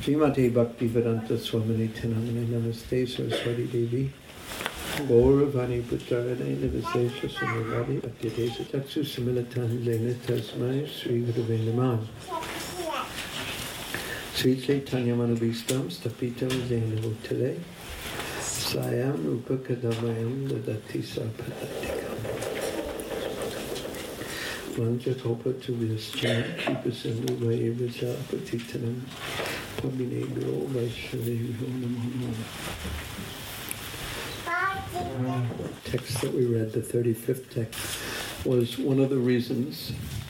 Srimati Bhaktivedanta Swamini Tinamani Namaste Saraswati Devi Gauravani Puttarane Nivasesha Samavadi Atyadesa Tatsu Similatan Lena Tasmai Sri Gurave Namah Sri Chaitanya Manubhistam Stapitam Jena Bhutale Sayam Upakadamayam Dadati Sarpadatikam Vanja Kopa Tuvyaschana Kripa Sindhu Vairvaja Patitanam Pabhinebhyo Vaishnavebhyo Namo Namaha. Text that we read, the 35th text, was one of the reasons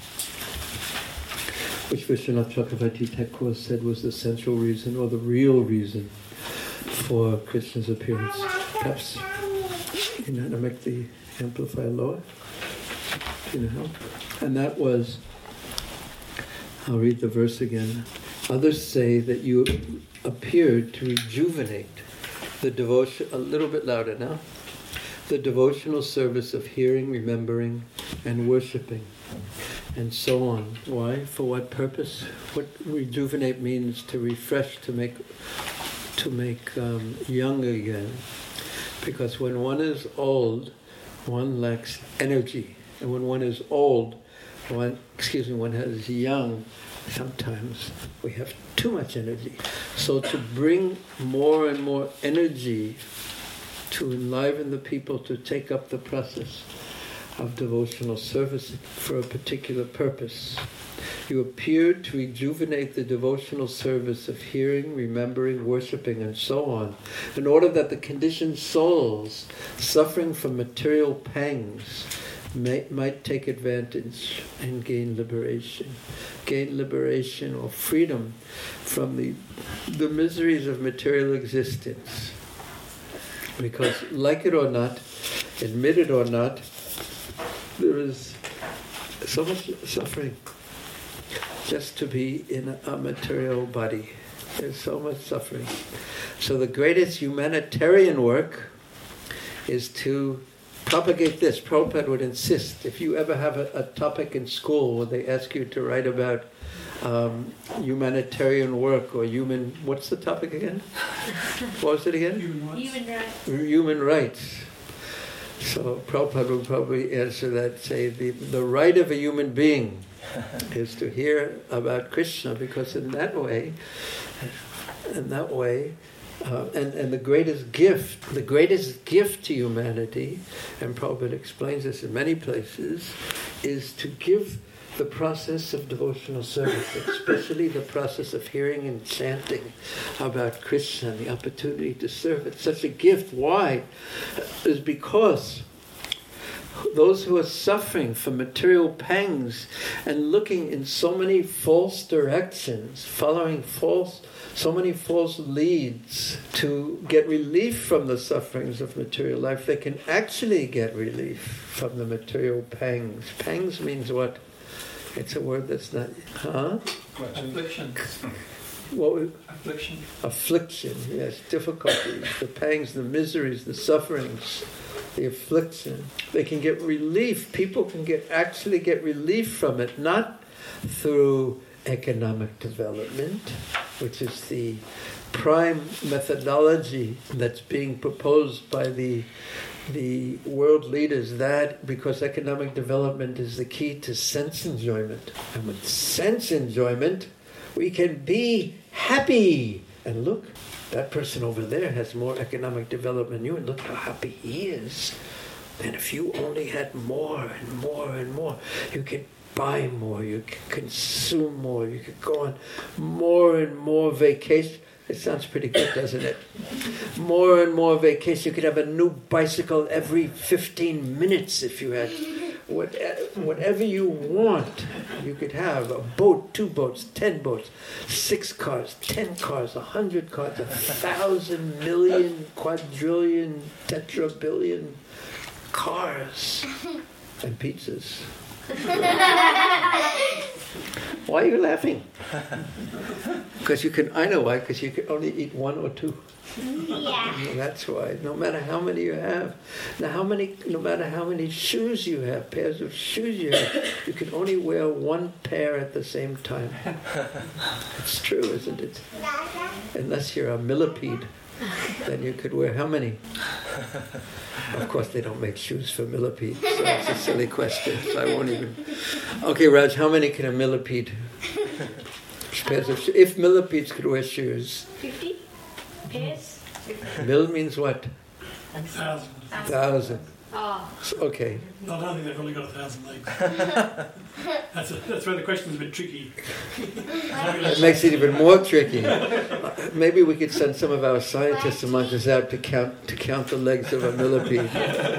which Vishwanath Chakravarti Thakur said was the central reason or the real reason for Krishna's appearance. Perhaps you know how to make the amplifier lower? Do you know how? And that was, I'll read the verse again. Others say that you appeared to rejuvenate the devotion, a little bit louder now, the devotional service of hearing, remembering, and worshipping, and so on. Why? For what purpose? What rejuvenate means to refresh, to make young again. Because when one is old, one lacks energy. And when one is old, one has young, sometimes we have too much energy. So to bring more and more energy to enliven the people to take up the process of devotional service for a particular purpose. You appeared to rejuvenate the devotional service of hearing, remembering, worshipping, and so on, in order that the conditioned souls suffering from material pangs might take advantage and gain liberation or freedom from the miseries of material existence. Because, like it or not, admit it or not, there is so much suffering just to be in a material body. There's so much suffering. So the greatest humanitarian work is to propagate this. Prabhupada would insist, if you ever have a topic in school where they ask you to write about humanitarian work or what's the topic again? What was it again? Human rights. So Prabhupada would probably answer that, say the right of a human being is to hear about Krishna, because in that way, and the greatest gift to humanity, and Prabhupada explains this in many places, is to give the process of devotional service, especially the process of hearing and chanting about Krishna, the opportunity to serve. It's such a gift. Why? Is because those who are suffering from material pangs and looking in so many false directions, following so many false leads to get relief from the sufferings of material life, they can actually get relief from the material pangs. Pangs means what? It's a word that's not... Affliction. Affliction. Affliction, yes. Difficulties, the pangs, the miseries, the sufferings, the affliction. They can get relief. People can actually get relief from it, not through economic development, which is the prime methodology that's being proposed by the world leaders, that because economic development is the key to sense enjoyment. And with sense enjoyment, we can be happy. And look, that person over there has more economic development than you, and look how happy he is. And if you only had more and more and more, you could buy more, you could consume more, you could go on more and more vacation. It sounds pretty good, doesn't it? More and more vacation. You could have a new bicycle every 15 minutes if you had whatever you want. You could have a boat, 2 boats, 10 boats, 6 cars, 10 cars, 100 cars, 1,000 million, quadrillion, tetrabillion cars and pizzas. Why are you laughing? Because I know why, because you can only eat 1 or 2. Yeah. That's why. No matter how many you have, no matter how many shoes you have, pairs of shoes you have, you can only wear 1 pair at the same time. It's true, isn't it? Unless you're a millipede, then you could wear how many? Of course, they don't make shoes for millipedes, so it's a silly question, so I won't even... Okay, Raj, how many can a millipede? If millipedes could wear shoes... 50 pairs? Mill means what? 1,000. 1,000. Oh. Okay. I don't think they've only got 1,000 legs. That's where the question's a bit tricky. It makes it even more tricky. Maybe we could send some of our scientists among us out to count the legs of a millipede.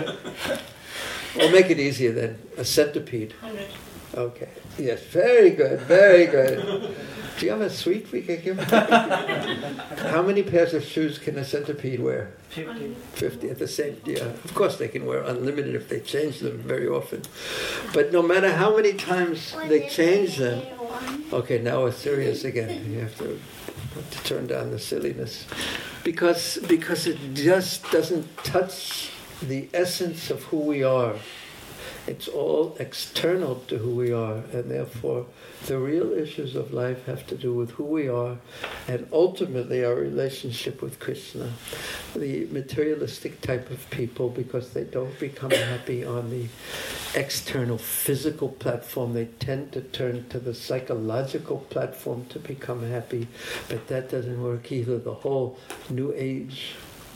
We'll make it easier then. A centipede. 100. Okay. Yes, very good, very good. Do you have a sweet we could give? How many pairs of shoes can a centipede wear? 50. 50 at the same, yeah. Of course they can wear unlimited if they change them very often. But no matter how many times they change them, okay, now we're serious again. You have to turn down the silliness. Because it just doesn't touch the essence of who we are. It's all external to who we are, and therefore the real issues of life have to do with who we are and ultimately our relationship with Krishna. The materialistic type of people, because they don't become happy on the external physical platform, they tend to turn to the psychological platform to become happy, but that doesn't work either. The whole New Age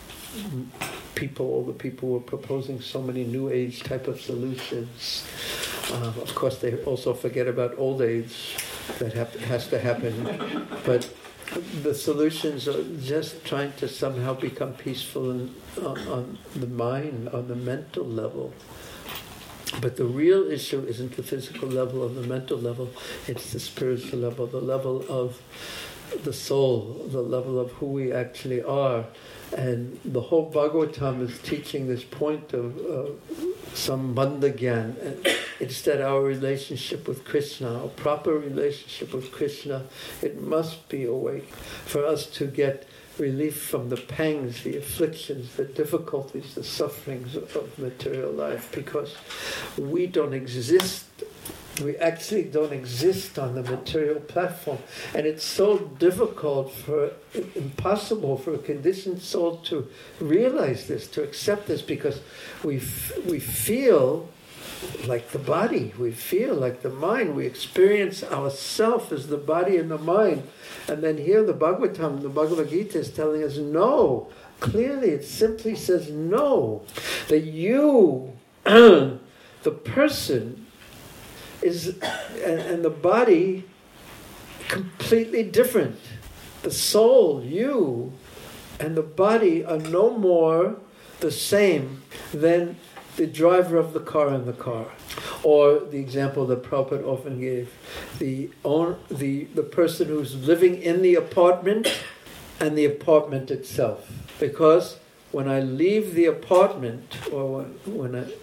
all the people were proposing so many New Age type of solutions. Of course, they also forget about old age. That has to happen. But the solutions are just trying to somehow become peaceful on the mind, on the mental level. But the real issue isn't the physical level or the mental level, it's the spiritual level, the level of the soul, the level of who we actually are. And the whole Bhagavatam is teaching this point of Sambandha Gyan. And instead, our relationship with Krishna, our proper relationship with Krishna, it must be awake for us to get relief from the pangs, the afflictions, the difficulties, the sufferings of material life, because we don't exist. We actually don't exist on the material platform. And it's so difficult, impossible for a conditioned soul to realize this, to accept this, because we feel like the body, we feel like the mind, we experience ourself as the body and the mind. And then here the Bhagavatam, the Bhagavad Gita is telling us no. Clearly it simply says no. That you, the person, is, and the body, completely different. The soul, you, and the body are no more the same than the driver of the car in the car. Or the example that Prabhupada often gave, the person who's living in the apartment and the apartment itself. Because when I leave the apartment, or when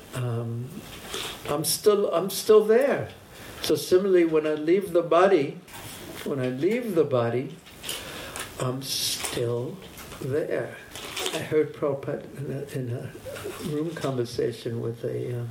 I'm still there. So similarly, when I leave the body, I'm still there. I heard Prabhupada in a room conversation with a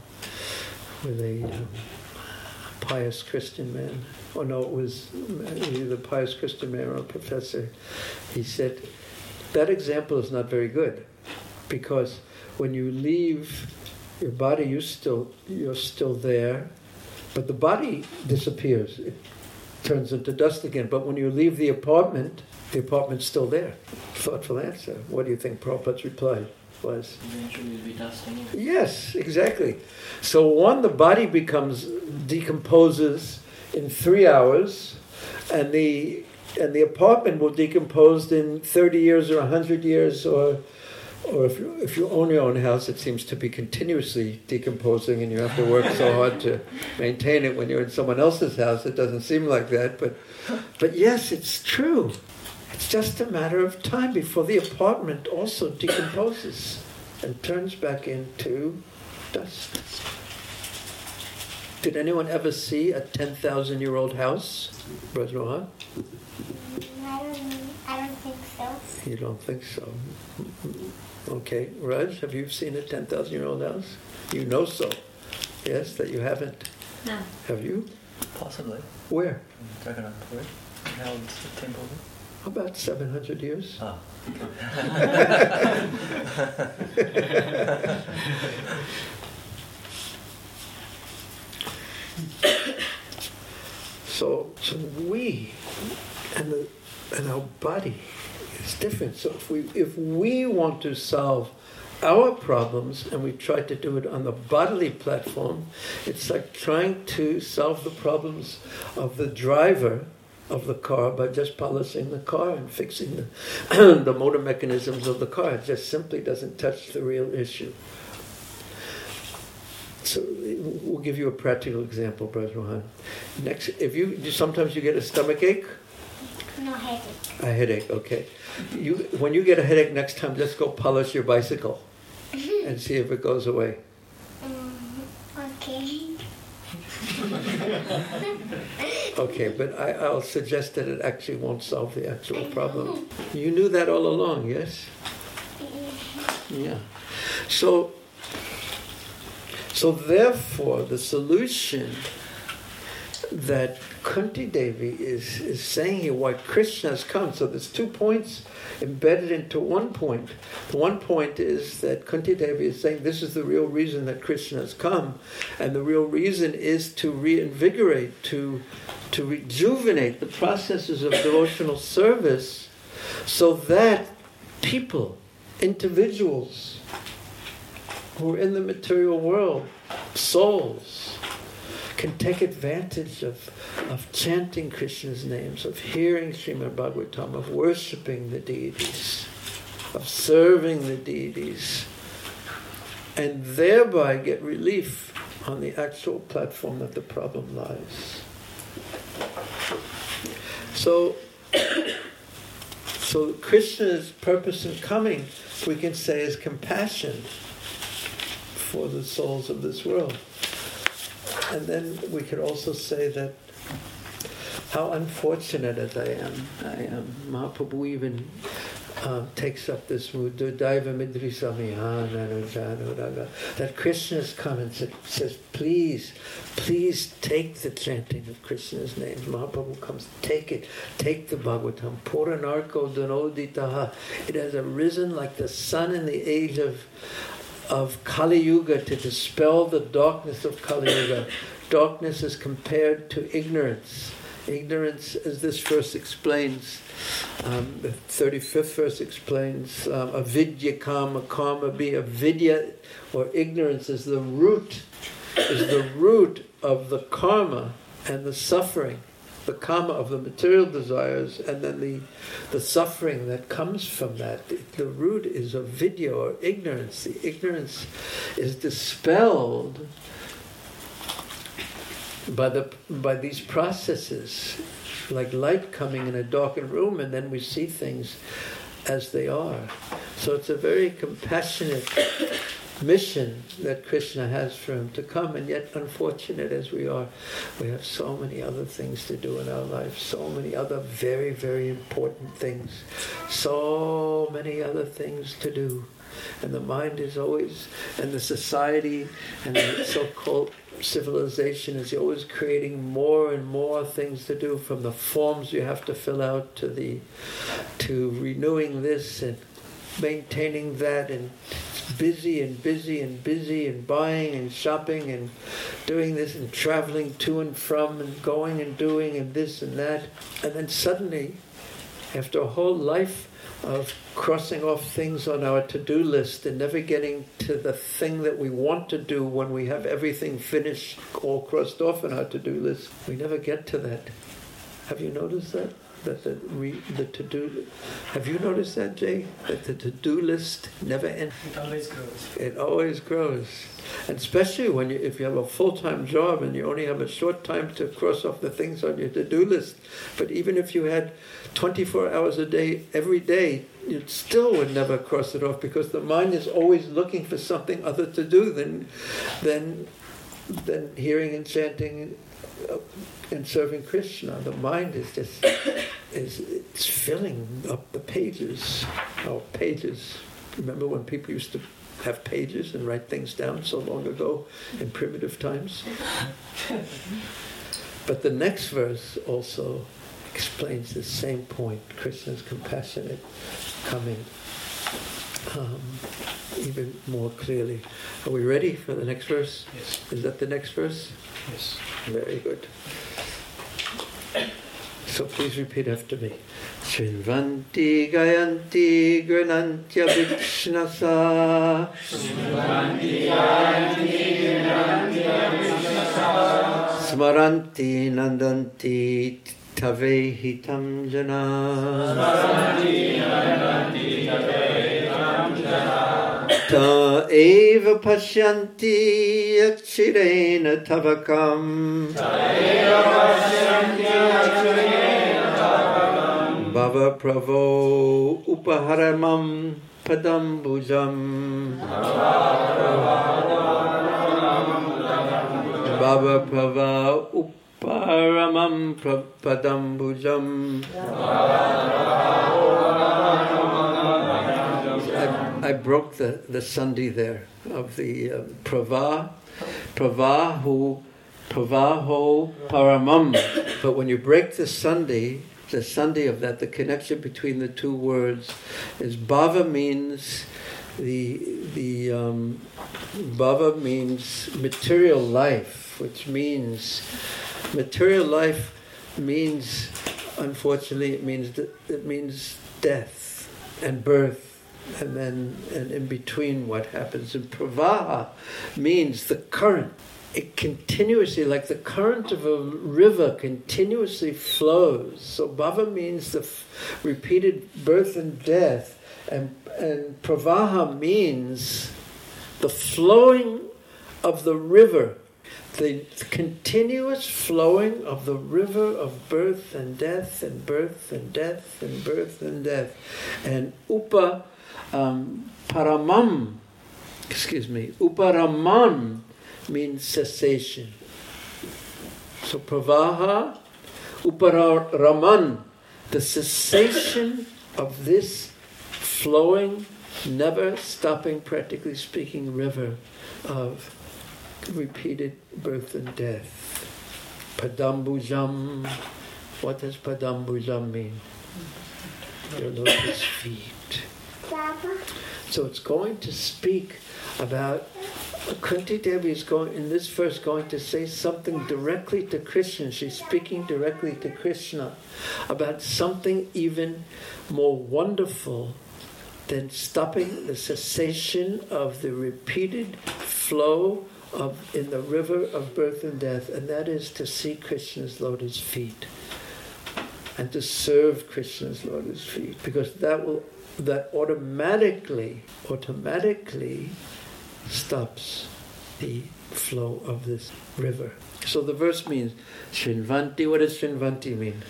pious Christian man. Oh no, it was either a pious Christian man or a professor. He said, that example is not very good, because when you leave your body, you're still there, but the body disappears. It turns into dust again. But when you leave the apartment's still there. Thoughtful answer. What do you think Prabhupada's reply was? Eventually you'll be dust anyway. Yes, exactly. So the body decomposes in 3 hours, and the apartment will decompose in 30 years or 100 years, or if you own your own house, it seems to be continuously decomposing, and you have to work so hard to maintain it. When you're in someone else's house, it doesn't seem like that. But yes, it's true. It's just a matter of time before the apartment also decomposes and turns back into dust. Did anyone ever see a 10,000-year-old house, Brajmohan? I don't think so. You don't think so? Okay. Raj, have you seen a 10,000-year-old house? You know so. Yes, that you haven't. No. Have you? Possibly. Where? Jagannath Puri. Held temple. About 700 years. Oh. So we and our body is different. So if we want to solve our problems and we try to do it on the bodily platform, it's like trying to solve the problems of the driver of the car by just polishing the car and fixing the motor mechanisms of the car. It just simply doesn't touch the real issue. So we'll give you a practical example, Brother Rohan. Next, sometimes you get a stomach ache. No headache. A headache, okay. When you get a headache next time, just go polish your bicycle and see if it goes away. Okay. Okay, but I'll suggest that it actually won't solve the actual problem. You knew that all along, yes? Yeah. So therefore, the solution that Kunti Devi is saying here, why Krishna has come. So there's 2 points embedded into 1 point. The 1 point is that Kunti Devi is saying this is the real reason that Krishna has come, and the real reason is to reinvigorate, to rejuvenate the processes of devotional service, so that people, individuals who are in the material world, souls, can take advantage of chanting Krishna's names, of hearing Srimad Bhagavatam, of worshipping the deities, of serving the deities, and thereby get relief on the actual platform that the problem lies. So Krishna's purpose in coming, we can say, is compassion for the souls of this world. And then we could also say that how unfortunate as I am. Mahaprabhu even takes up this mood, that Krishna has come and says, please take the chanting of Krishna's names. Mahaprabhu comes, take the Bhagavatam. Puranarko Dhanoditaha. It has arisen like the sun in the age of Kali Yuga to dispel the darkness of Kali Yuga. Darkness is compared to ignorance. Ignorance, as this verse explains, the 35th verse explains, avidya kama be. Avidya, or ignorance, is the root of the karma and the suffering, the karma of the material desires, and then the suffering that comes from that. The root is avidya, or ignorance. The ignorance is dispelled by these processes, like light coming in a darkened room, and then we see things as they are. So it's a very compassionate mission that Krishna has for him to come, and yet, unfortunate as we are, we have so many other things to do in our life, so many other very, very important things, so many other things to do. And the mind is always, and the society and the so-called civilization is always creating more and more things to do, from the forms you have to fill out to renewing this and maintaining that, and busy and buying and shopping and doing this and traveling to and from and going and doing and this and that. And then suddenly, after a whole life of crossing off things on our to-do list and never getting to the thing that we want to do when we have everything finished, all crossed off on our to-do list, we never get to that. Have you noticed that? That the to-do... Have you noticed that, Jay? That the to-do list never ends? It always grows. It always grows. And especially if you have a full-time job and you only have a short time to cross off the things on your to-do list. But even if you had 24 hours a day, every day, you still would never cross it off, because the mind is always looking for something other to do than hearing and chanting and serving Krishna. The mind is just it's filling up the pages. Oh, pages. Remember when people used to have pages and write things down so long ago in primitive times? But the next verse also explains the same point. Krishna's compassionate coming even more clearly. Are we ready for the next verse? Yes. Is that the next verse? Yes. Very good. So please repeat after me. Shrinvanti Gayanti Granantya Vikshnasa Smaranti Nandanti Tavehitam Jana Ta eva pashyanti yakshirena tavakam Bhava pravo upaharamam padambujam Bhava prava upaharamam padambujam. I broke the sandhi there of the pravaho paramam. But when you break the sandhi of that, the connection between the two words is bhava means bhava means material life, which means material life means, unfortunately, it means death and birth. And in between what happens. And pravaha means the current. It continuously, like the current of a river, continuously flows. So bhava means the repeated birth and death, and pravaha means the flowing of the river, the continuous flowing of the river of birth and death and birth and death and birth and death. And uparaman means cessation. So pravaha, uparaman, the cessation of this flowing, never stopping, practically speaking, river of repeated birth and death. Padambujam. What does padambujam mean? Your lotus feet. So it's going to speak about, Kunti Devi is going, in this verse, going to say something directly to Krishna. She's speaking directly to Krishna about something even more wonderful than stopping the cessation of the repeated flow in the river of birth and death, and that is to see Krishna's lotus feet and to serve Krishna's lotus feet, because that automatically stops the flow of this river. So the verse means Shrinvanti. What does Shrinvanti mean?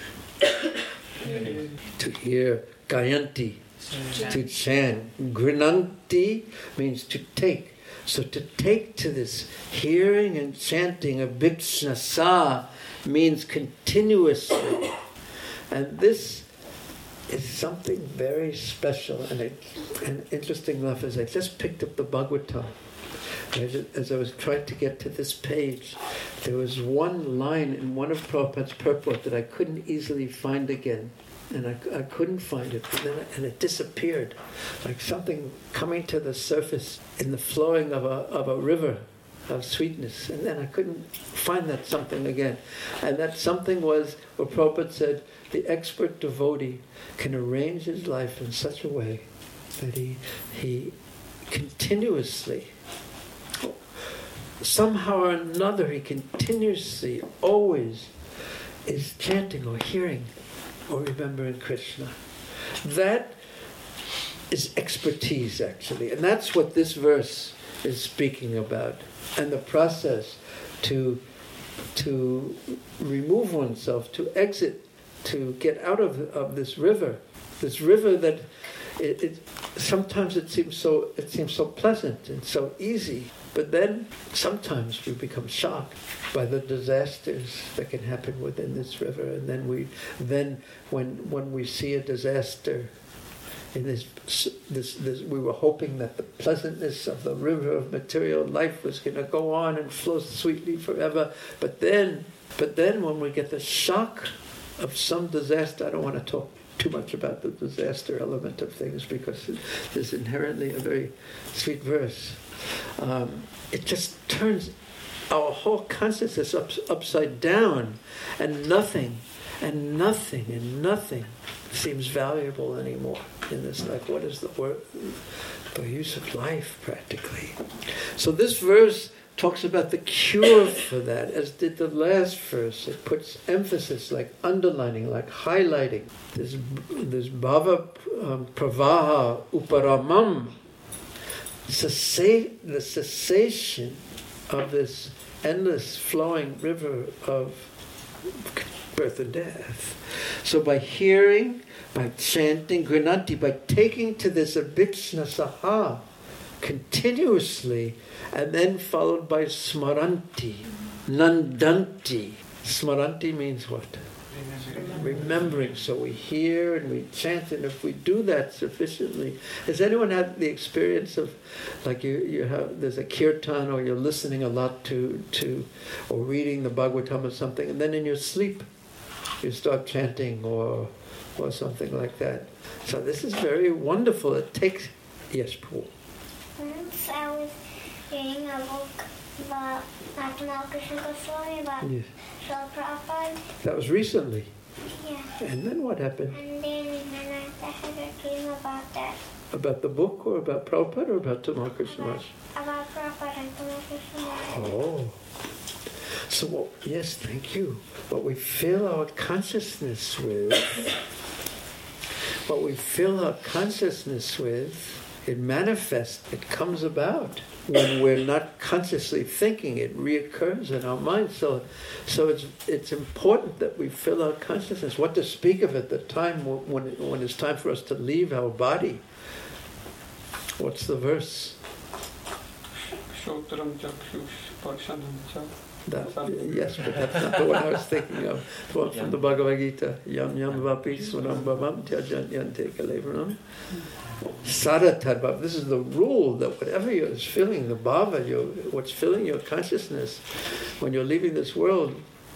To hear. Gayanti, to chant. Grinanti means to take. So to take to this hearing and chanting of Vikshnasa means continuously. And this is something very special. And interesting enough, as I just picked up the Bhagavatam, as I was trying to get to this page, there was one line in one of Prabhupada's purport that I couldn't easily find again. And I couldn't find it, and it disappeared, like something coming to the surface in the flowing of a river of sweetness. And then I couldn't find that something again. And that something was what Prabhupada said: the expert devotee can arrange his life in such a way that he continuously, somehow or another, he continuously, always is chanting or hearing or remembering Krishna. That is expertise, actually. And that's what this verse is speaking about. And the process to remove oneself, to exit, to get out of this river that it sometimes it seems so pleasant and so easy, but then sometimes we become shocked by the disasters that can happen within this river. And then when we see a disaster in this, we were hoping that the pleasantness of the river of material life was going to go on and flow sweetly forever. But then when we get the shock of some disaster. I don't want to talk too much about the disaster element of things because there's inherently a very sweet verse. It just turns our whole consciousness upside down, and nothing seems valuable anymore in this life. What is the word? The use of life, practically. So this verse talks about the cure for that, as did the last verse. It puts emphasis, like underlining, like highlighting. This bhava pravaha uparamam, the cessation of this endless flowing river of birth and death. So by hearing, by chanting Grinanti, by taking to this abhiksna saha continuously, and then followed by smaranti, nandanti. Smaranti means what? Remembering. So we hear and we chant, and if we do that sufficiently, has anyone had the experience of, like you have, there's a kirtan, or you're listening a lot to or reading the Bhagavatam or something, and then in your sleep you start chanting or something like that. So this is very wonderful. It takes, yes, Paul. Once I was reading a book about Natamal Krishna Goswami about Srila Prabhupada. That was recently. Yeah. And then what happened? And then I had a dream about that. About the book, or about Prabhupada, or about Tamal Krishna Maharaj? About Prabhupada and Tamal Krishna Maharaj. Oh. So, yes, thank you. What we fill our consciousness with, it manifests, it comes about. When we're not consciously thinking, it reoccurs in our mind. So it's important that we fill our consciousness. What to speak of at the time when it's time for us to leave our body? What's the verse? Yes, but that's not the one I was thinking of. The one from the Bhagavad Gita. Yam yam vapi sunam bhavam tyajan yante kalevaram. Sadhatadbhav. This is the rule, that whatever is filling the bhava, what's filling your consciousness when you're leaving this world,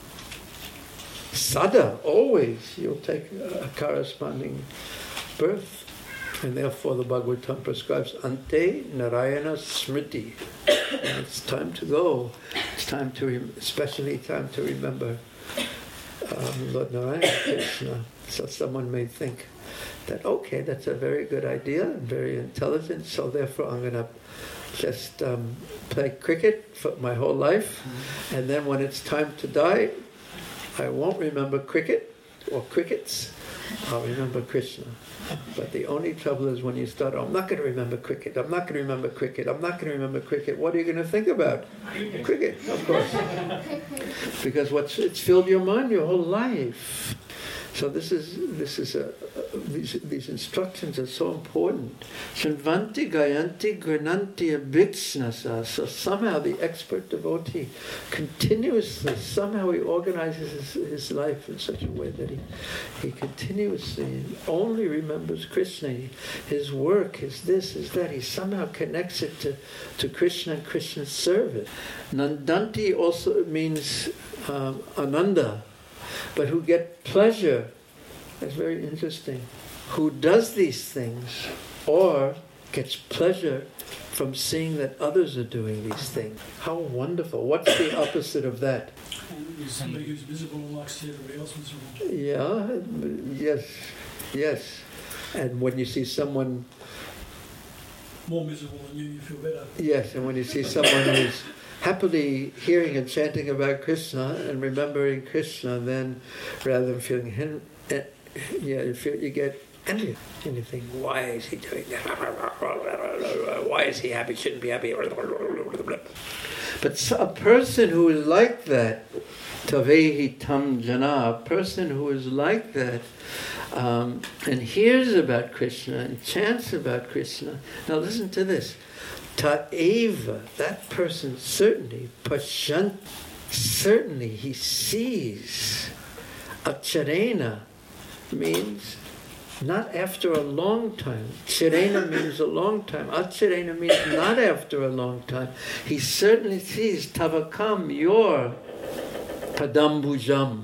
sada, always, you'll take a corresponding birth. And therefore the Bhagavatam prescribes ante narayana smriti. And it's time to go. It's time to, especially time to remember Lord Narayana Krishna. So someone may think that, okay, that's a very good idea and very intelligent, so therefore I'm going to just play cricket for my whole life, and then when it's time to die, I won't remember cricket or crickets, I'll remember Krishna. But the only trouble is when you start, I'm not going to remember cricket, I'm not going to remember cricket, I'm not going to remember cricket. What are you going to think about? Cricket, of course. Because it's filled your mind your whole life. So these instructions are so important. Shanvanti gayanti grananti abhiksnasa. So somehow the expert devotee continuously, somehow he organizes his life in such a way that he continuously only remembers Krishna. His work, his this, his that. He somehow connects it to Krishna and Krishna's service. Nandanti also means ananda, but who get pleasure. That's very interesting. Who does these things or gets pleasure from seeing that others are doing these things. How wonderful. What's the opposite of that? Somebody who's miserable and likes to see everybody else miserable. Yeah, yes. And when you see someone more miserable than you feel better. Yes, and when you see someone who's happily hearing and chanting about Krishna and remembering Krishna, then rather than feeling you get envious. And you think, why is he doing that? Why is he happy? Shouldn't be happy. But a person who is like that, tavehi tam jana, a person who is like that, and hears about Krishna and chants about Krishna. Now listen to this. Ta'eva, that person certainly, pashant, certainly he sees. Acharena means not after a long time. Charena means a long time. Acharena means not after a long time. He certainly sees tavakam, your padambujam,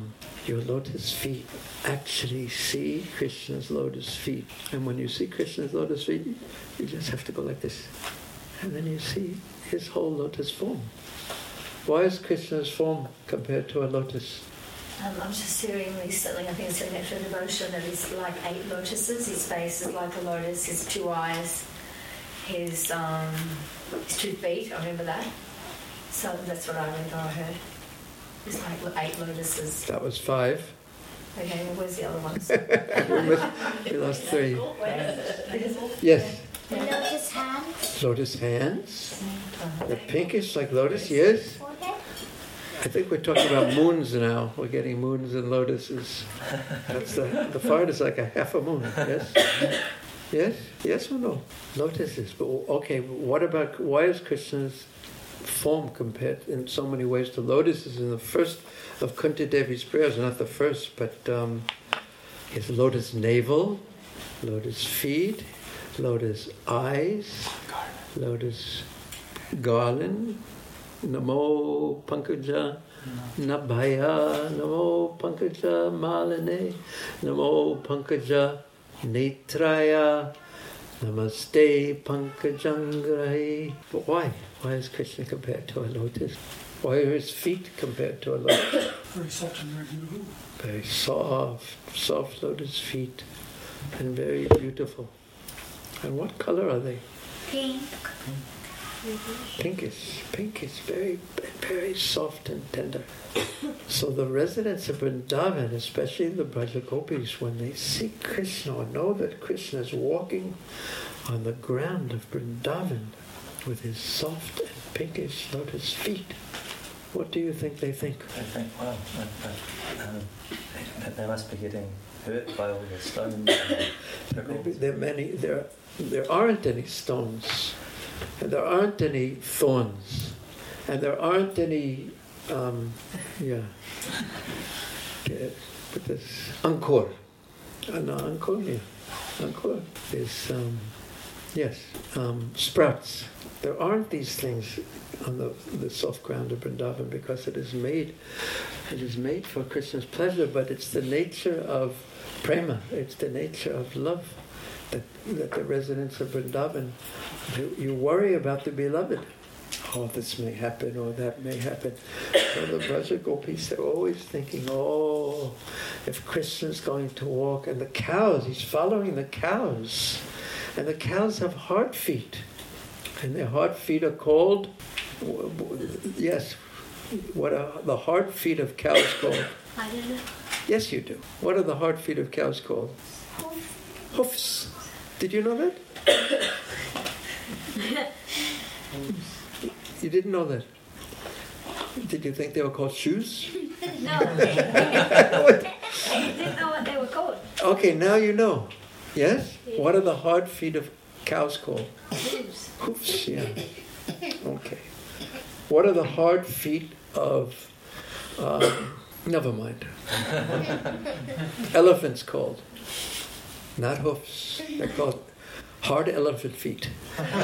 your lotus feet. Actually see Krishna's lotus feet. And when you see Krishna's lotus feet, you just have to go like this. And then you see his whole lotus form. Why is Krishna's form compared to a lotus? I'm just hearing recently, I think it's in Nectar Devotion, that he's like 8 lotuses. His face is like a lotus, his 2 eyes, his 2 feet, I remember that. So that's what I read or I heard. It's like 8 lotuses. That was 5. Okay, well, where's the other ones? You lost 3. Yes. The lotus hands. Lotus hands. The pinkish like lotus, yes. Forehead. I think we're talking about moons now. We're getting moons and lotuses. That's the forehead is like a half a moon, yes? Yes? Yes or no? Lotuses. But okay, what about, why is Krishna's form compared in so many ways to lotuses? In the first of Kunti Devi's prayers, not the first, but his lotus navel, lotus feet, lotus eyes, lotus garland, Namo Pankaja Nabhaya, Namo Pankaja Maline, Namo Pankaja Netraya, Namaste Pankajangrahi. But why? Why is Krishna compared to a lotus? Why are his feet compared to a lotus? Very soft and very beautiful. Very soft lotus feet, and very beautiful. And what color are they? Pink. Pinkish, very, very soft and tender. So the residents of Vrindavan, especially the Braja Gopis, when they see Krishna or know that Krishna is walking on the ground of Vrindavan with his soft and pinkish lotus feet, what do you think they think? I think, wow, they must be getting hurt by all the stones. Maybe there aren't any stones. And there aren't any thorns, and there aren't any, but this ankur, ankur is, sprouts. There aren't these things on the soft ground of Vrindavan because it is made for Krishna's pleasure, but it's the nature of prema, it's the nature of love. That the residents of Vrindavan, you worry about the beloved. Oh, this may happen or that may happen. So the Braja Gopis, they're always thinking, oh, if Krishna's going to walk, and the cows, he's following the cows. And the cows have hard feet. And their hard feet are called, yes, what are the hard feet of cows called? I don't know. Yes, you do. What are the hard feet of cows called? Hoofs. Did you know that? You didn't know that? Did you think they were called shoes? No. I didn't know what they were called. Okay, now you know. Yes? What are the hard feet of cows called? Hooves. Hoofs, yeah. Okay. What are the hard feet of... never mind. Elephants called? Not hoofs. They're called hard elephant feet. Oh, you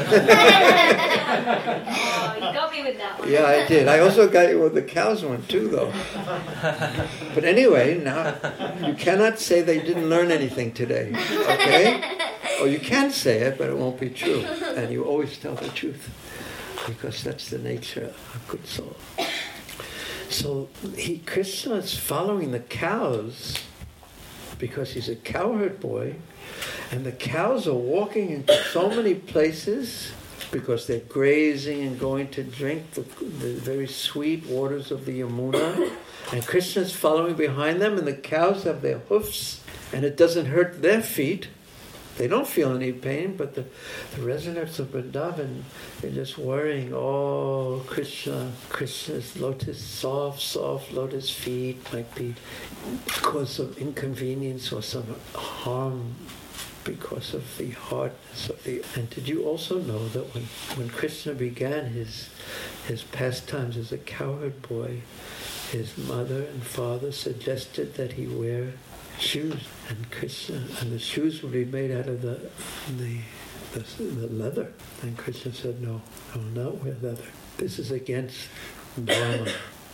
got me with that one. Yeah, I did. I also got you with the cows one too, though. But anyway, now you cannot say they didn't learn anything today, okay? Or you can say it, but it won't be true. And you always tell the truth, because that's the nature of a good soul. So Krishna is following the cows because he's a cowherd boy, and the cows are walking into so many places because they're grazing and going to drink the very sweet waters of the Yamuna, and Krishna's following behind them, and the cows have their hoofs, and it doesn't hurt their feet. They don't feel any pain, but the residents of Vrindavan, they're just worrying, oh, Krishna's lotus, soft lotus feet might be cause some inconvenience or some harm because of the hardness of the... And did you also know that when Krishna began his pastimes as a cowherd boy, his mother and father suggested that he wear shoes, and the shoes would be made out of the leather. And Krishna said, no, I will not wear leather. This is against Dharma.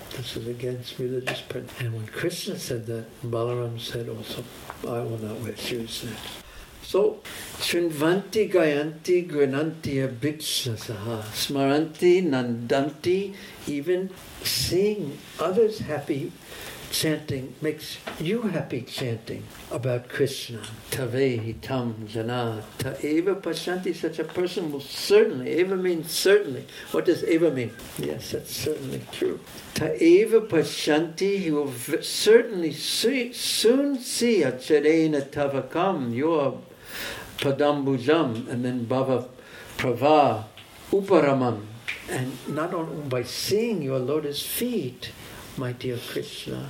This is against religious practice. And when Krishna said that, Balaram said also, I will not wear shoes then. So, Shrinvanti Gayanti Grananti Abhikshasaha Smaranti Nandanti, even seeing others happy chanting makes you happy chanting about Krishna. Tavehi tam jana ta'eva pashanti, such a person will certainly, eva means certainly. What does eva mean? Yes, that's certainly true. Ta'eva pashanti, he will certainly soon see acharena tavakam, your padambujam, and then bhava prava uparamam. And not only by seeing your lotus feet, my dear Krishna,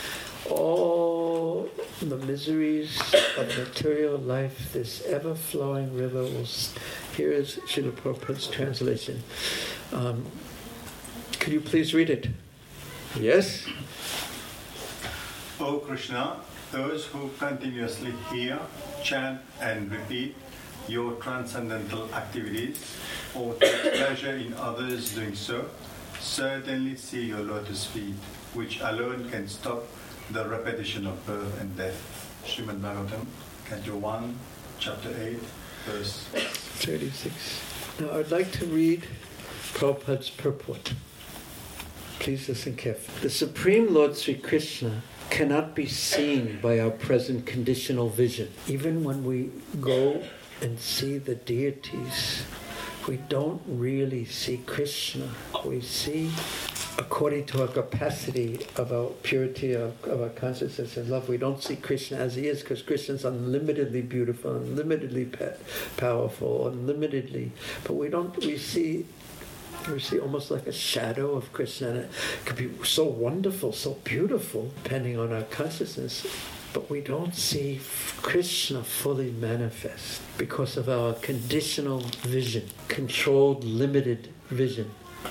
all the miseries of material life, this ever-flowing river will... Here is Srila Prabhupada's translation. Could you please read it? Yes? O Krishna, those who continuously hear, chant and repeat your transcendental activities or take pleasure in others doing so, certainly see your lotus feet, which alone can stop the repetition of birth and death. Srimad Bhagavatam, Canto 1, Chapter 8, Verse 36. Now I'd like to read Prabhupada's purport. Please listen carefully. The Supreme Lord Sri Krishna cannot be seen by our present conditional vision. Even when we go and see the deities, we don't really see Krishna. We see according to our capacity of our purity, of our consciousness and love. We don't see Krishna as he is, because Krishna is unlimitedly beautiful, unlimitedly powerful, unlimitedly. But we see almost like a shadow of Krishna. And it could be so wonderful, so beautiful, depending on our consciousness. But we don't see Krishna fully manifest because of our conditional vision, controlled, limited vision.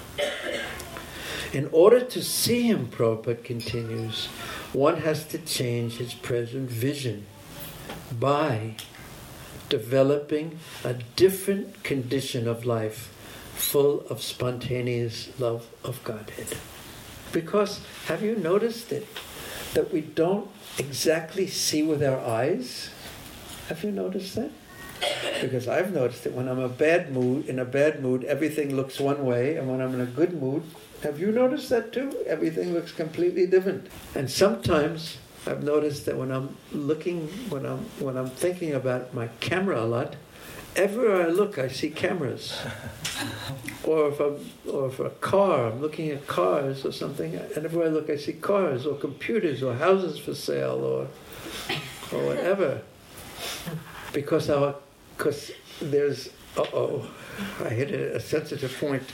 In order to see him, Prabhupada continues, one has to change his present vision by developing a different condition of life full of spontaneous love of Godhead. Because, have you noticed it? That we don't exactly see with our eyes? Have you noticed that? Because I've noticed it when I'm in a bad mood, everything looks one way, and when I'm in a good mood, have you noticed that too? Everything looks completely different. And sometimes I've noticed that when I'm thinking about my camera a lot, everywhere I look, I see cameras. Or if a car, I'm looking at cars or something, and everywhere I look, I see cars or computers or houses for sale or whatever. Because there's, I hit a sensitive point.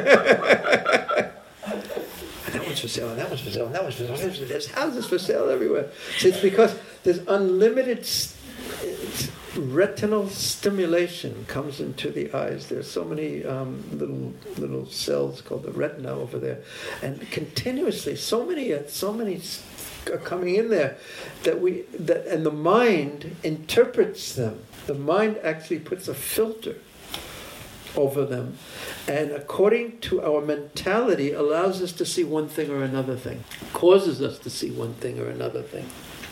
That one's for sale, and that one's for sale, and that one's for sale. There's houses for sale everywhere. So it's because there's unlimited retinal stimulation comes into the eyes. There's so many little cells called the retina over there, and continuously so many are coming in there and the mind interprets them. The mind actually puts a filter over them, and according to our mentality allows us to see one thing or another thing, causes us to see one thing or another thing.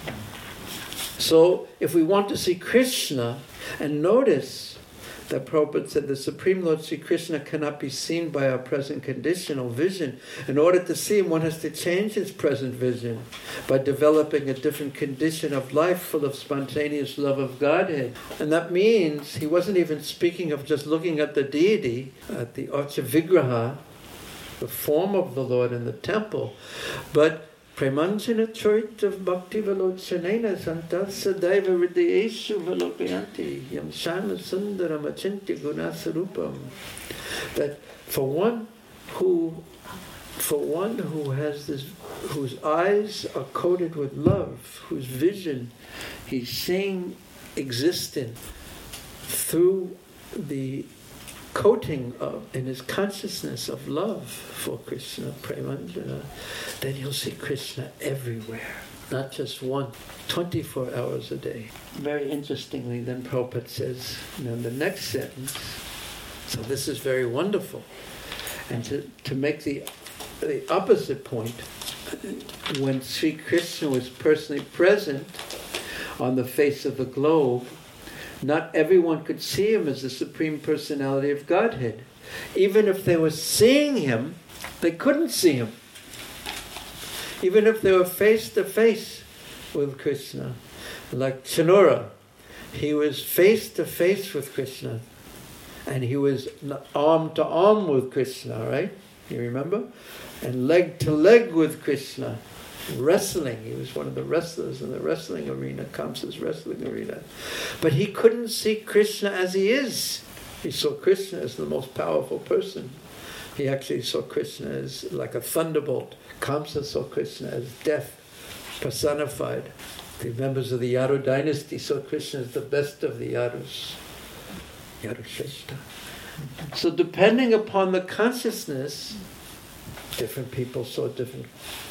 So if we want to see Krishna, and notice that Prabhupada said the Supreme Lord Sri Krishna cannot be seen by our present conditional vision. In order to see him, one has to change his present vision by developing a different condition of life full of spontaneous love of Godhead. And that means he wasn't even speaking of just looking at the deity, at the Archa Vigraha, the form of the Lord in the temple, but Premanjana Charita Bhakti Velochanena Santasa Daiva Hridayeshu Velokayanti Yam Shama Sundaram Achinti Gunasarupam. That for one who has this, whose eyes are coated with love, whose vision he's seeing existent through the coating in his consciousness of love for Krishna, Premanjana, then you'll see Krishna everywhere, not just 24 hours a day. Very interestingly, then Prabhupada says, in the next sentence, so this is very wonderful, and to make the opposite point, when Sri Krishna was personally present on the face of the globe, not everyone could see him as the Supreme Personality of Godhead. Even if they were seeing him, they couldn't see him. Even if they were face to face with Krishna. Like Chanura, he was face to face with Krishna. And he was arm to arm with Krishna, right? You remember? And leg to leg with Krishna. Wrestling. He was one of the wrestlers in the wrestling arena, Kamsa's wrestling arena. But he couldn't see Krishna as he is. He saw Krishna as the most powerful person. He actually saw Krishna as like a thunderbolt. Kamsa saw Krishna as death personified. The members of the Yadu dynasty saw Krishna as the best of the Yadus. Yadu Shrestha. So depending upon the consciousness, different people saw different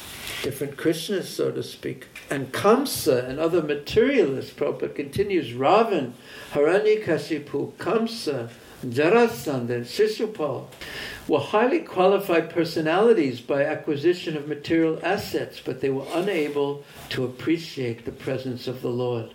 Krishnas, so to speak. And Kamsa and other materialists, Prabhupada continues, Ravan, Hiranyakashipu, Kamsa, Jarasandha, and Shishupal were highly qualified personalities by acquisition of material assets, but they were unable to appreciate the presence of the Lord.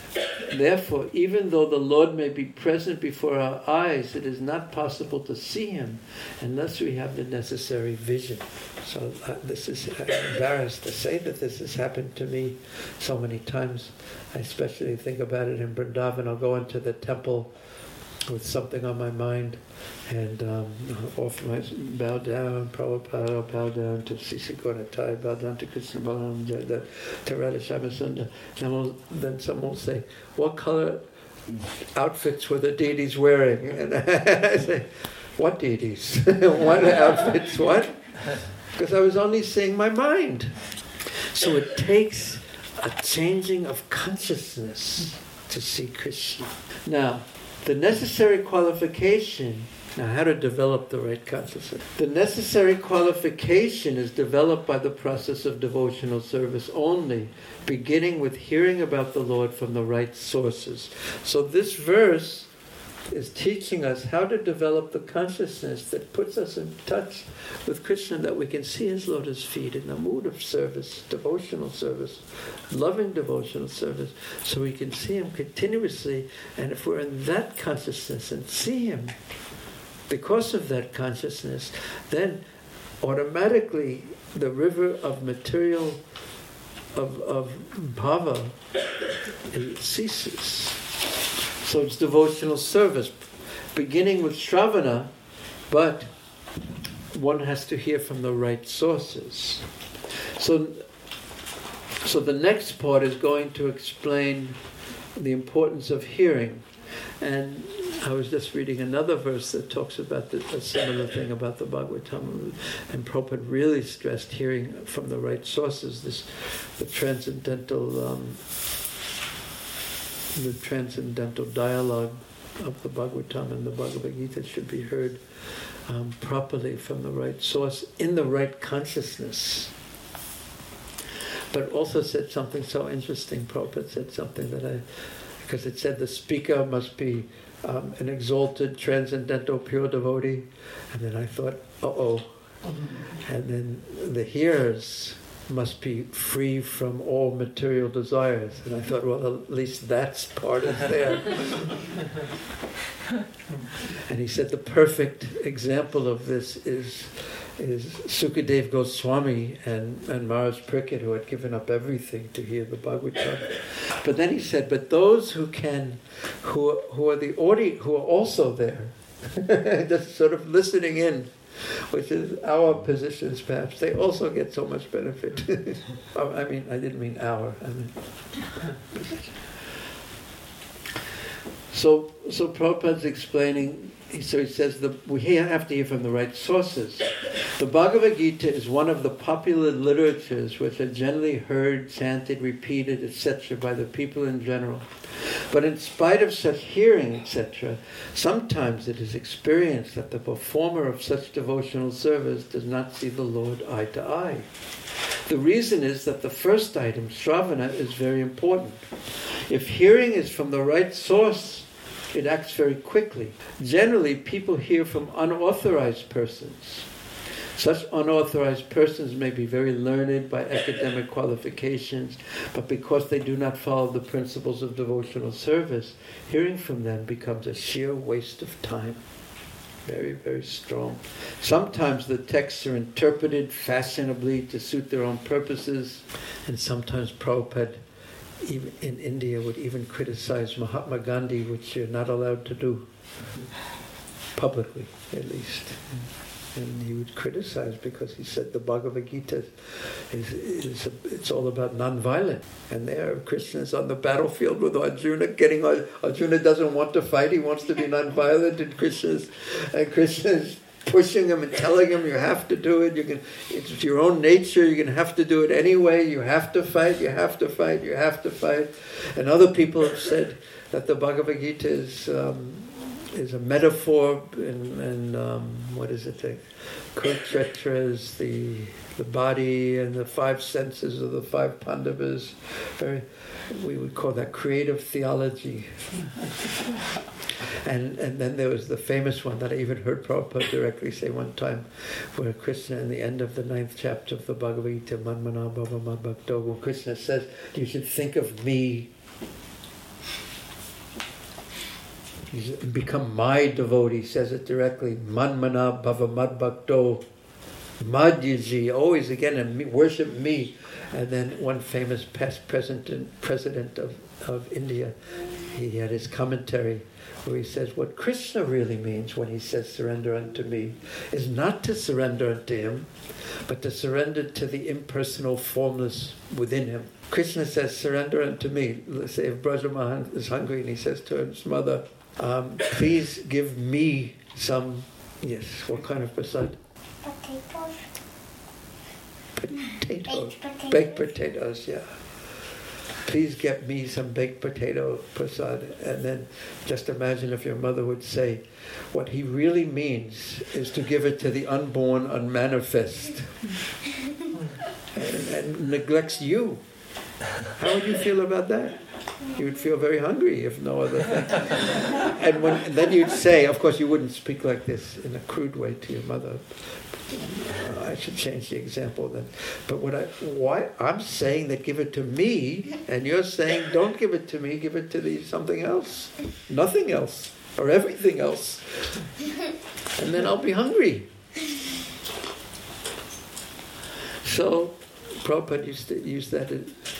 Therefore, even though the Lord may be present before our eyes, it is not possible to see him unless we have the necessary vision. So this is, I'm embarrassed to say that this has happened to me so many times. I especially think about it in Vrindavan. I'll go into the temple with something on my mind, and often I bow down, Prabhupada, bow down to Sisikonatai, bow down to Krishna Balam, to Radha Shyama. Then someone will say, what color outfits were the deities wearing? And I say, what deities? What outfits, what? Because I was only seeing my mind. So it takes a changing of consciousness to see Krishna. Now, the necessary qualification, now how to develop the right consciousness. The necessary qualification is developed by the process of devotional service only, beginning with hearing about the Lord from the right sources. So this verse is teaching us how to develop the consciousness that puts us in touch with Krishna, that we can see his lotus feet in the mood of service, devotional service, loving devotional service, so we can see him continuously. And if we're in that consciousness and see him because of that consciousness, then automatically the river of material, of bhava, it ceases. So it's devotional service, beginning with Shravana, but one has to hear from the right sources. So the next part is going to explain the importance of hearing. And I was just reading another verse that talks about a similar thing about the Bhagavatam, and Prabhupada really stressed hearing from the right sources, the transcendental dialogue of the Bhagavatam and the Bhagavad Gita should be heard properly from the right source, in the right consciousness. But also said something so interesting. Prabhupada said something because it said the speaker must be an exalted, transcendental, pure devotee. And then I thought, And then the hearers must be free from all material desires. And I thought, well, at least that's part is there. And he said the perfect example of this is Sukadev Goswami and Maharaj Parikshit, who had given up everything to hear the Bhagavatam. But then he said, but those who are the audience, who are also there, just sort of listening in, which is our positions perhaps, they also get so much benefit. I didn't mean our, I mean So Prabhupada's explaining, so he says that we have to hear from the right sources. The Bhagavad Gita is one of the popular literatures which are generally heard, chanted, repeated, etc. by the people in general. But in spite of such hearing, etc., sometimes it is experienced that the performer of such devotional service does not see the Lord eye to eye. The reason is that the first item, Shravana, is very important. If hearing is from the right source, it acts very quickly. Generally, people hear from unauthorized persons. Such unauthorized persons may be very learned by academic qualifications, but because they do not follow the principles of devotional service, hearing from them becomes a sheer waste of time. Very, very strong. Sometimes the texts are interpreted fashionably to suit their own purposes, and sometimes Prabhupada, even in India, would even criticize Mahatma Gandhi, which you're not allowed to do, publicly at least. And he would criticize because he said the Bhagavad Gita it's all about non-violence. And there Krishna is on the battlefield with Arjuna, Arjuna doesn't want to fight, he wants to be non-violent, and Krishna's pushing him and telling him you have to do it. It's your own nature, you're going to have to do it anyway, you have to fight, you have to fight, you have to fight. And other people have said that the Bhagavad Gita is a metaphor, and what is it? The Kurukshetra is the body, and the 5 senses of the 5 Pandavas. We would call that creative theology. And then there was the famous one that I even heard Prabhupada directly say one time, where Krishna, in the end of the 9th chapter of the Bhagavad Gita, Manmana Bhava Mad Bhakto, where Krishna says, you should think of me, become my devotee, says it directly, Manmana Bhava Mad Bhakto, Madhyaji, always again, and worship me. And then one famous past president of India, he had his commentary where he says, what Krishna really means when he says surrender unto me is not to surrender unto him, but to surrender to the impersonal formless within him. Krishna says, surrender unto me. Let's say if Brajamahan is hungry and he says to his mother, please give me some, yes, what kind of prasad? Potatoes. Baked potatoes, yeah. Please get me some baked potato prasad. And then just imagine if your mother would say, what he really means is to give it to the unborn, unmanifest, and neglects you. How would you feel about that? You would feel very hungry, if no other thing. And then you'd say, of course you wouldn't speak like this in a crude way to your mother. I should change the example then. But why I'm saying that give it to me, and you're saying don't give it to me, give it to something else, nothing else, or everything else, and then I'll be hungry. So Prabhupada used to use that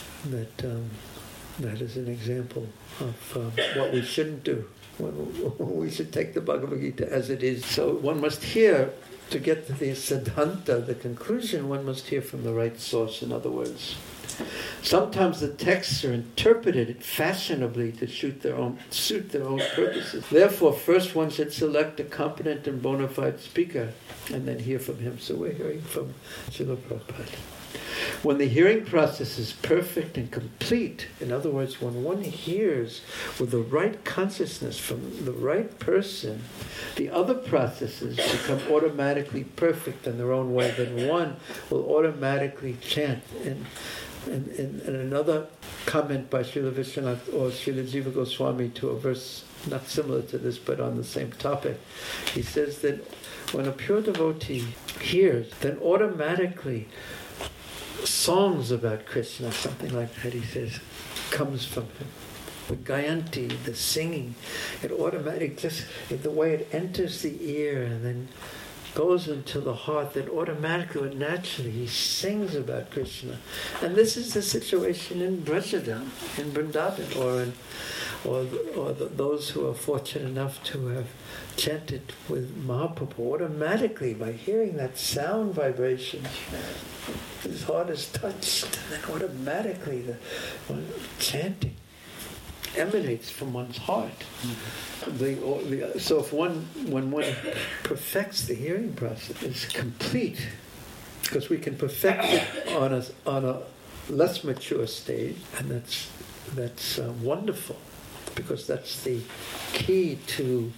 as an example of what we shouldn't do. We should take the Bhagavad Gita as it is. So one must hear, to get to the Siddhanta, the conclusion, one must hear from the right source, in other words. Sometimes the texts are interpreted fashionably to suit their own purposes. Therefore, first one should select a competent and bona fide speaker and then hear from him. So we're hearing from Srila Prabhupada. When the hearing process is perfect and complete, in other words, when one hears with the right consciousness from the right person, the other processes become automatically perfect in their own way. Then one will automatically chant. And another comment by Srila Vishwanath or Srila Jiva Goswami to a verse not similar to this but on the same topic, he says that when a pure devotee hears, then automatically songs about Krishna, something like that, he says, comes from him. The Gayanti, the singing, it automatically, just the way it enters the ear and then goes into the heart, that automatically, naturally, he sings about Krishna. And this is the situation in Brajadam, in Vrindavan, or those who are fortunate enough to have chanted with Mahaprabhu. Automatically, by hearing that sound vibration, his heart is touched, and then automatically the chanting emanates from one's heart. Mm-hmm. So when one perfects the hearing process, it's complete, because we can perfect it on a less mature stage, and that's wonderful, because that's the key to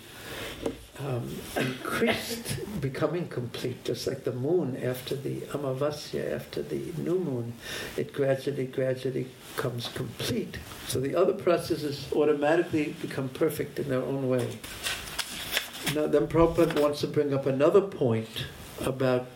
increased becoming complete, just like the moon after the Amavasya, after the new moon, it gradually comes complete. So the other processes automatically become perfect in their own way. Now then Prabhupada wants to bring up another point about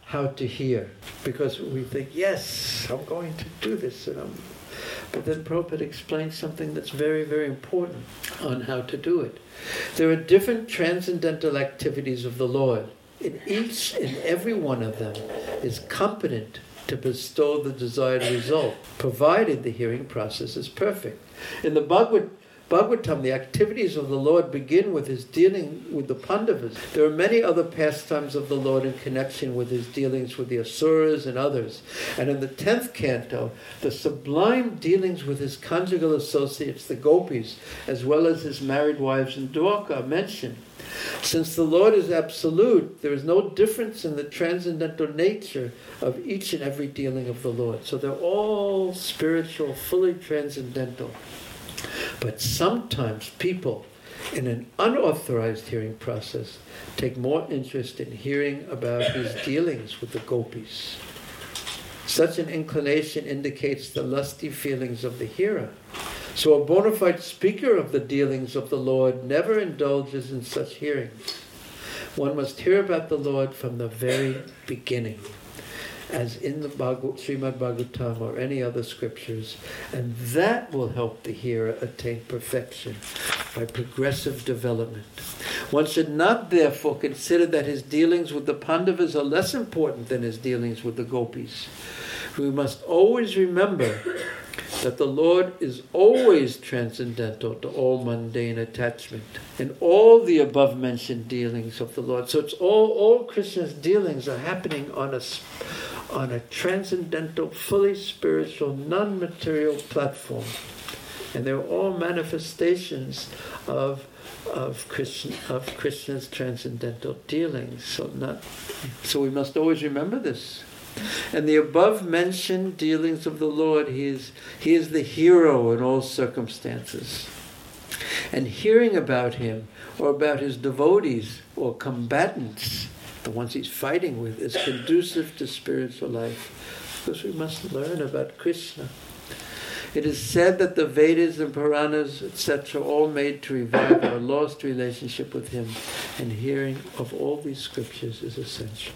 how to hear, because we think, yes, I'm going to do this. But then Prabhupada explains something that's very, very important on how to do it. There are different transcendental activities of the Lord. And each and every one of them is competent to bestow the desired result, provided the hearing process is perfect. In the Bhagavatam, the activities of the Lord begin with his dealing with the Pandavas. There are many other pastimes of the Lord in connection with his dealings with the Asuras and others. And in the 10th canto, the sublime dealings with his conjugal associates, the gopis, as well as his married wives in Dwarka, are mentioned. Since the Lord is absolute, there is no difference in the transcendental nature of each and every dealing of the Lord. So they're all spiritual, fully transcendental. But sometimes people in an unauthorized hearing process take more interest in hearing about his dealings with the gopis. Such an inclination indicates the lusty feelings of the hearer. So a bona fide speaker of the dealings of the Lord never indulges in such hearings. One must hear about the Lord from the very beginning, as in the Srimad Bhagavatam or any other scriptures, and that will help the hearer attain perfection by progressive development. One should not therefore consider that his dealings with the Pandavas are less important than his dealings with the gopis. We must always remember that the Lord is always transcendental to all mundane attachment in all the above-mentioned dealings of the Lord. So it's all Krishna's dealings are happening on a transcendental, fully spiritual, non-material platform. And they're all manifestations of Krishna's transcendental dealings. So we must always remember this. And the above-mentioned dealings of the Lord, he is the hero in all circumstances. And hearing about him, or about his devotees, or combatants, the ones he's fighting with, is conducive to spiritual life, because we must learn about Krishna. It is said that the Vedas and Puranas, etc., all made to revive our lost relationship with him, and hearing of all these scriptures is essential.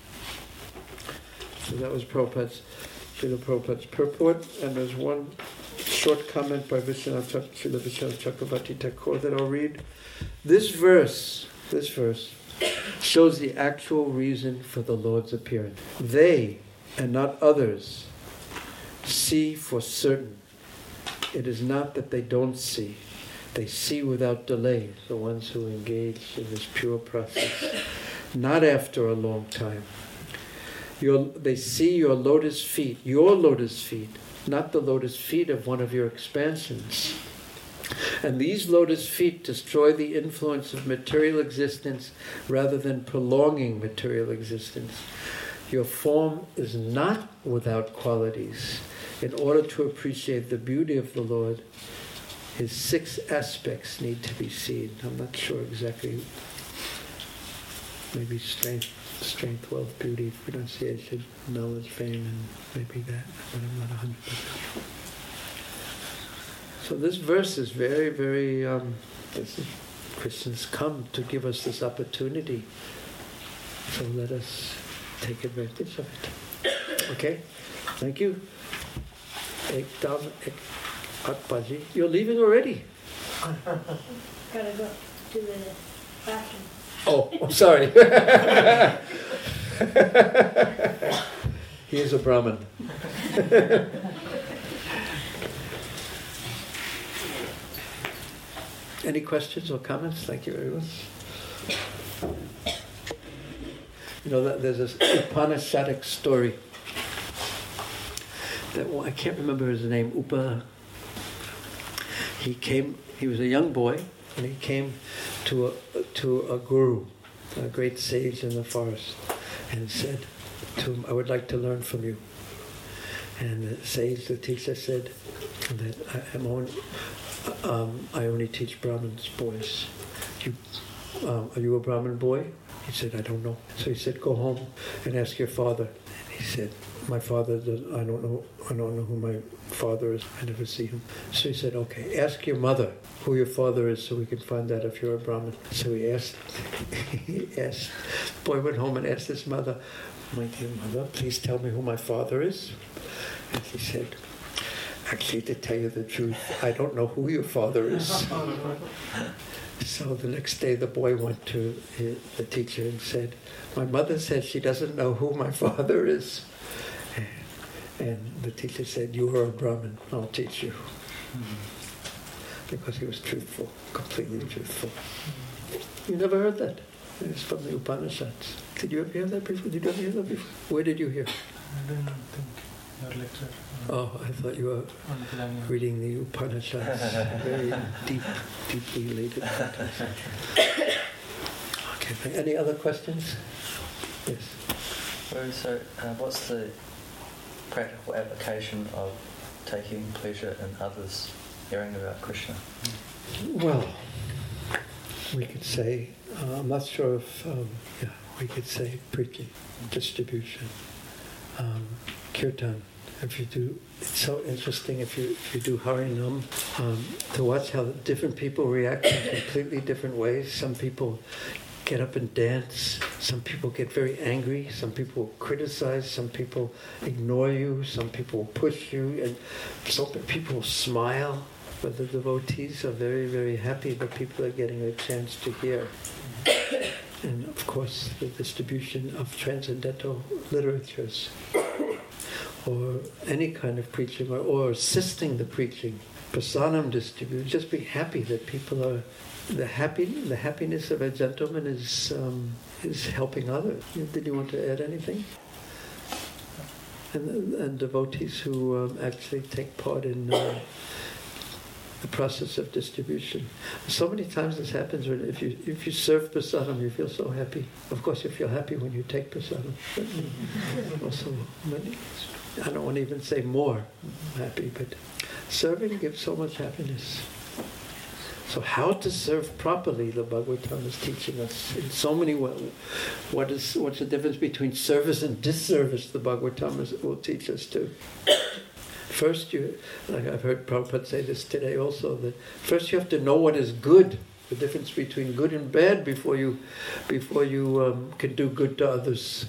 So that was Srila Prabhupada's purport, and there's one short comment by Srila Vishwanath Chakravarti Thakur that I'll read. This verse shows the actual reason for the Lord's appearance. They, and not others, see for certain. It is not that they don't see. They see without delay, the ones who engage in this pure process. Not after a long time. They see your lotus feet, not the lotus feet of one of your expansions. And these lotus feet destroy the influence of material existence rather than prolonging material existence. Your form is not without qualities. In order to appreciate the beauty of the Lord, his 6 aspects need to be seen. I'm not sure exactly. Maybe strength, wealth, beauty, renunciation, knowledge, fame, and maybe that, but I'm not 100%. So this verse is very, very, Christians come to give us this opportunity. So let us take advantage of it. Okay? Thank you. Akbaji. You're leaving already? Gotta go to the bathroom. Oh, I'm sorry. He is a Brahmin. Any questions or comments? Thank you very much. You know, there's this Upanishadic story that I can't remember his name. He was a young boy, and he came to a guru, a great sage in the forest, and said to him, "I would like to learn from you." And the sage, the teacher, said that I only teach Brahmins boys. Are you a Brahmin boy? He said, "I don't know." So he said, "Go home and ask your father." And he said, "My father, I don't know who my father is. I never see him. So he said, okay, ask your mother who your father is so we can find out if you're a Brahmin. So he asked, boy went home and asked his mother, my dear mother, please tell me who my father is. And she said, actually, to tell you the truth, I don't know who your father is. So the next day the boy went to the teacher and said, my mother says she doesn't know who my father is. And the teacher said, you are a Brahmin, I'll teach you. Because he was truthful, completely truthful. You never heard that? It's from the Upanishads. Did you ever hear that before? Did you ever hear that before? Where did you hear? I don't think your lecture. Oh, I thought you were reading the Upanishads. Very deeply related. Okay, any other questions? Yes. So, what's the practical application of taking pleasure in others hearing about Krishna? Well, we could say, I'm not sure if, we could say preaching, distribution, kirtan. If you do, it's so interesting if you do Harinam, to watch how different people react in completely different ways. Some people get up and dance, some people get very angry, some people criticize, some people ignore you, some people push you, and some people smile. But the devotees are very, very happy that people are getting a chance to hear. And of course, the distribution of transcendental literatures, or any kind of preaching, or assisting the preaching, prasadam distribution. Just be happy that people are. The happiness of a gentleman is helping others. Did you want to add anything? And devotees who actually take part in the process of distribution. So many times this happens when if you serve prasadam, you feel so happy. Of course, you feel happy when you take prasadam. But also, I don't want to even say more happy, but serving gives so much happiness. So how to serve properly, the Bhagavatam is teaching us in so many ways. What's the difference between service and disservice? The Bhagavatam will teach us too. First, like I've heard Prabhupada say this today also, that first you have to know what is good, the difference between good and bad before you can do good to others.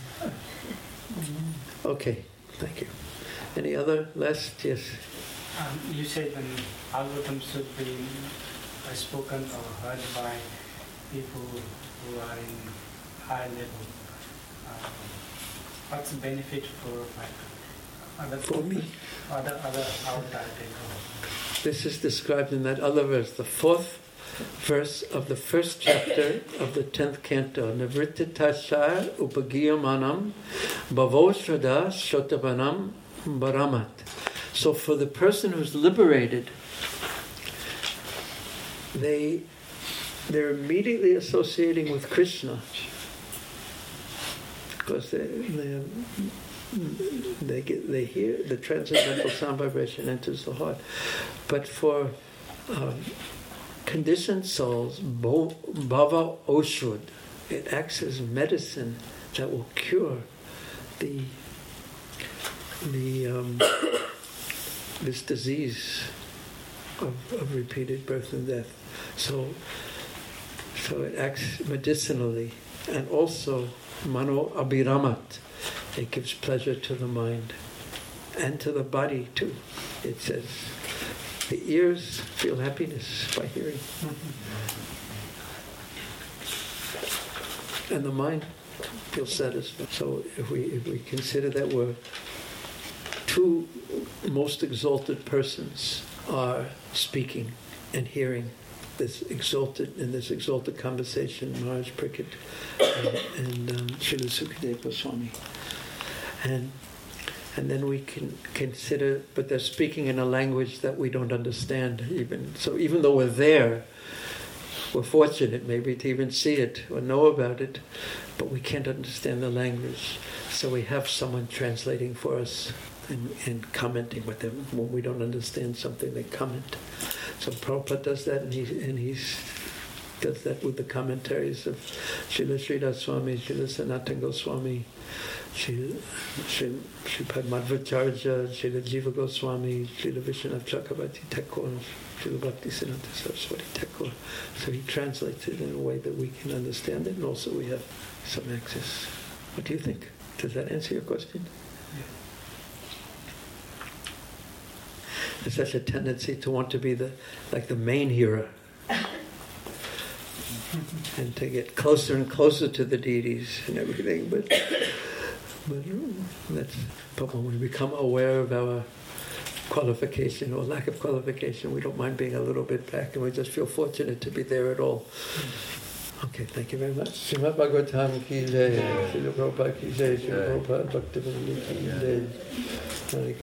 Okay, thank you. Any other last? Yes. You said when Bhagavatam should be spoken or heard by people who are in high level. What's the benefit for other for people, me? Other outside people? This is described in that other verse, the 4th verse of the 1st chapter of the 10th canto. Navrittitashar upagiyamanam bhavoshrada shotabanam baramat. So for the person who's liberated, they're immediately associating with Krishna, because they hear the transcendental sound vibration enters the heart. But for conditioned souls, bhava oshud, it acts as medicine that will cure this disease of repeated birth and death. So it acts medicinally, and also mano abhiramat. It gives pleasure to the mind and to the body too. It says the ears feel happiness by hearing, and the mind feels satisfied. So if we consider that we're two most exalted persons are speaking and hearing this exalted conversation, Maharaj Parikshit and Srila Sukadeva Goswami. And then we can consider, but they're speaking in a language that we don't understand even. So even though we're there, we're fortunate maybe to even see it or know about it, but we can't understand the language. So we have someone translating for us and commenting with them. When we don't understand something, they comment. So Prabhupada does that, and he's does that with the commentaries of Srila Sridhar Swami, Srila Sanatana Goswami, Srila Padmadvacharya, Srila Jiva Goswami, Srila Vishwanath Chakravarti Thakur, Srila Bhaktisiddhanta Saraswati Thakur. So he translates it in a way that we can understand it, and also we have some access. What do you think? Does that answer your question? There's such a tendency to want to be the main hero, and to get closer and closer to the deities and everything. But when we become aware of our qualification or lack of qualification, we don't mind being a little bit back, and we just feel fortunate to be there at all. Okay, thank you very much. Srimad Bhagavatam ki jai, Srila Prabhupada ki jai, Srila Prabhupada Bhaktivinoda ki jai.